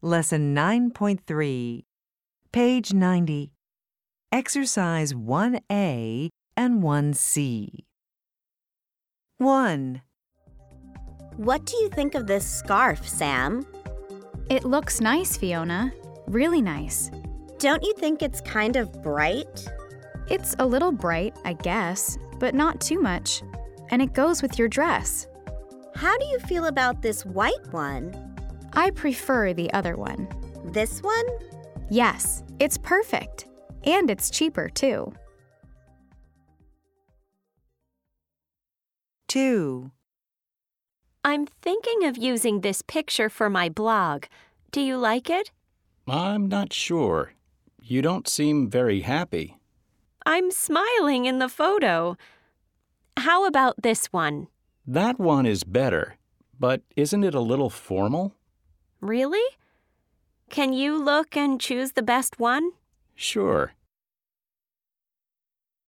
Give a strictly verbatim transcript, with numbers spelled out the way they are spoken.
Lesson nine point three, page ninety. Exercise one A and one C. one. What do you think of this scarf, Sam? It looks nice, Fiona. Really nice. Don't you think it's kind of bright? It's a little bright, I guess, but not too much. And it goes with your dress. How do you feel about this white one? I prefer the other one. This one? Yes, it's perfect. And it's cheaper, too. two. I'm thinking of using this picture for my blog. Do you like it? I'm not sure. You don't seem very happy. I'm smiling in the photo. How about this one? That one is better, but isn't it a little formal? Really? Can you look and choose the best one? Sure.